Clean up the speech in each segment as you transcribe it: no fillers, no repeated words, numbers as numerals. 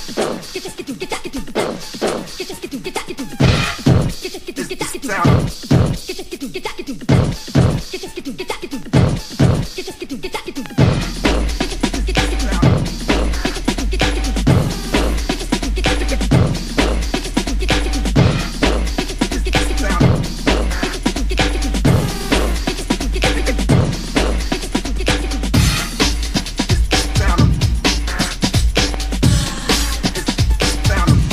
Down.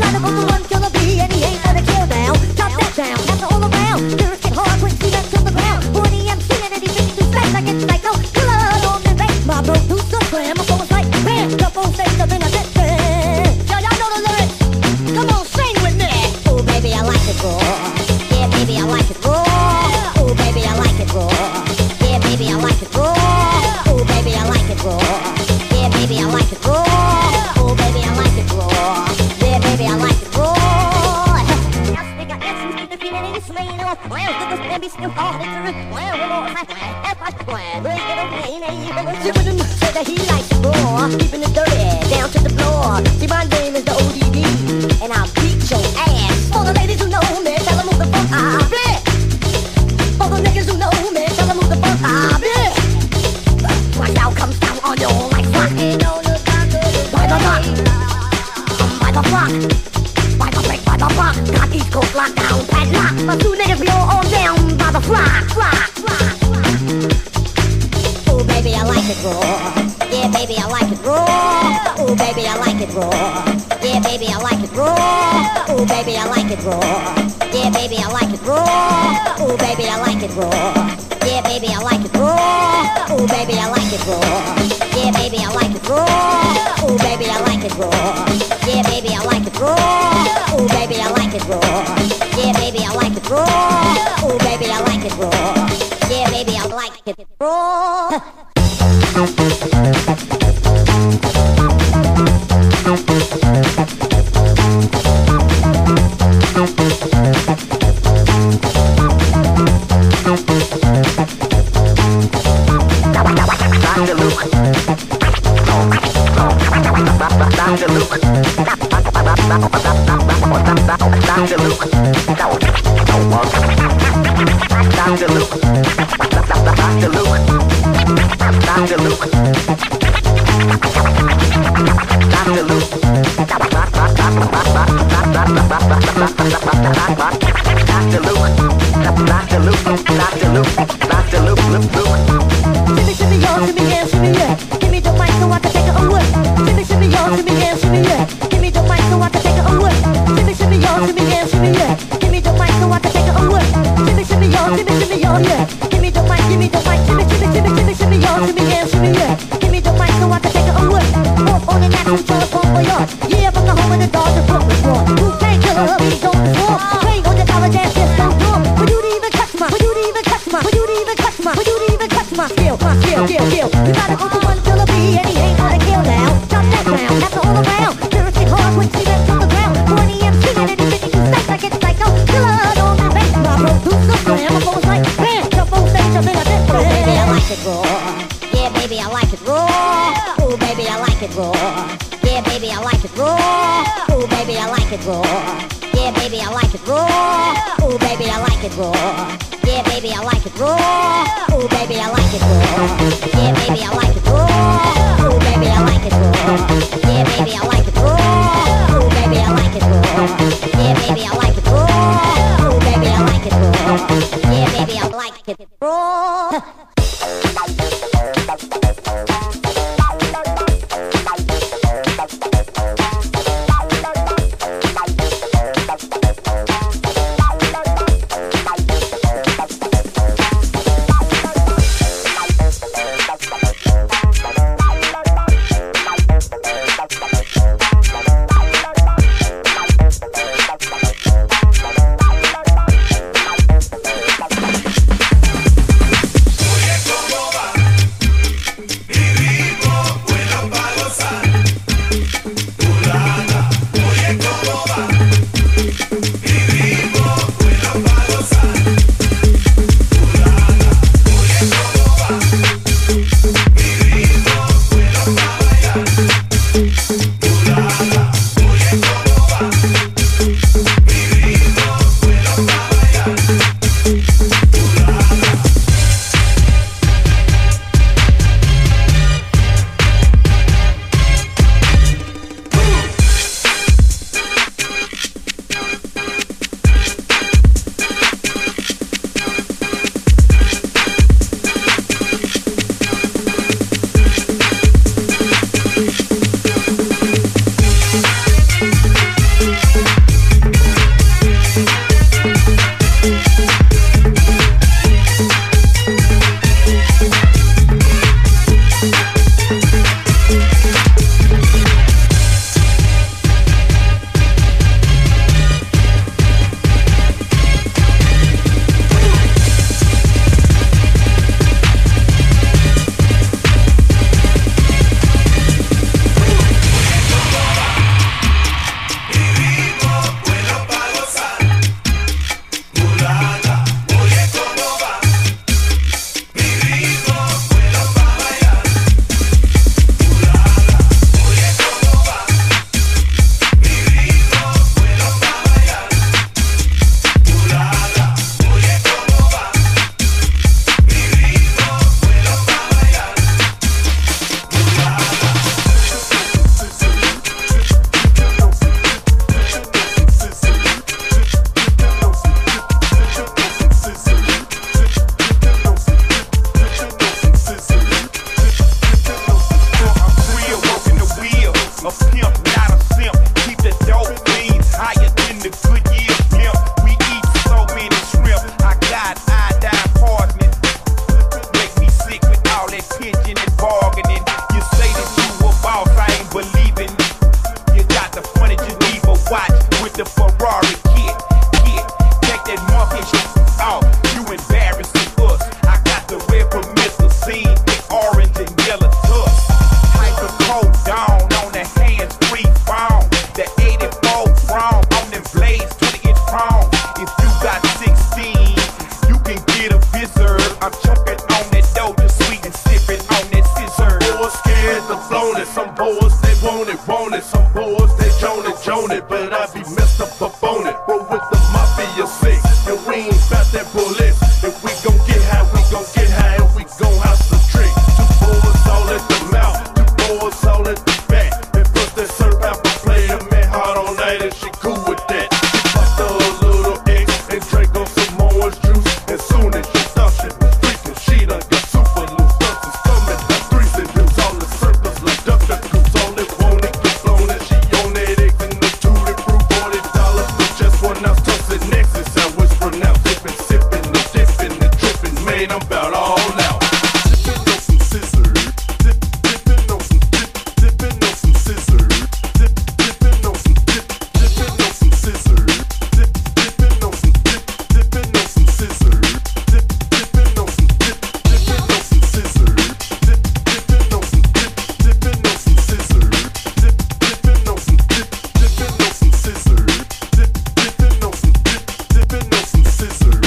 gotta go from one killer bee, and he ain't gonna kill down. Drop that down, that's all around. Lyrics get hard, quick, see that to the ground. 40 MC and then he thinks he's flat like it's psycho. Killer on the bass, my producer slam. So it's like, bam, jump on stage up in a dead band. Y'all know the lyrics? Come on, sing with me. Oh, baby, I like it raw. Yeah, baby, I like it raw. Oh, baby, I like it raw. Yeah, baby, I like it raw. Oh, baby, I like it raw. Yeah, baby, I like it raw. Oh, baby, I like it raw. Yeah, baby, I like it raw. Said that he likes it raw, keeping it dirty down to the floor. See, my name is the ODD, and I'll beat your ass. For the ladies who know me, tell them move the fuck I blip. For the niggas who know me, tell them move the fuck I blip. Watch out, comes down on you like fuck. By the rock, by the block, by the break, by the block. Got East Coast locked down, padlock. My two niggas be all down by the flock. Oh baby, I like it raw. Yeah, baby, I like it raw. Oh baby, I like it raw. Yeah, baby, I like it raw. Oh baby, I like it raw. Yeah, baby, I like it raw. Oh baby, I like it raw. Yeah, baby, I like it raw. Oh baby, I like it raw. Yeah, baby, I like it raw. Oh baby, I like it raw. Yeah, baby, I like it raw. Oh baby, I like it raw. Yeah, baby, I like it raw. Oh baby, I like it raw. Yeah, baby, I like it raw. but I be messed up on it. Roll with the Mafia 6, and we ain't bout that bullets. If we gon' get high, we gon' get high, and we gon' house the trick. 2 boys all at the mouth, 2 boys all at the back. And plus that syrup apple play a man hard all night, and she cool with that. She popped a little X and drank on some orange juice. As soon as she thought she was freaking, she done got super loose. Dust is coming, like 3s and deuce, all in circles like duck the goose. All it want it get blown, and she on that X and the tutti fruit $40 for just 1 ounce. Toasted Nexus, how it's pronounced. Dippin', sippin', and dippin', and trippin', man, I'm bout all out. Dippin' on some scissors, dippin' on some dippin' on some scissors, dippin' on some dippin' on some scissors, dippin' on some dippin' on some scissors, dippin' on some dippin' on some scissors, dippin' on some dippin' on some scissors, dippin' on some dippin' on some scissors, dippin' on some dippin' on some scissors.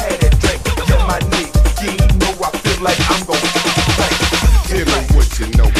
Like I'm gon' tell me what you know.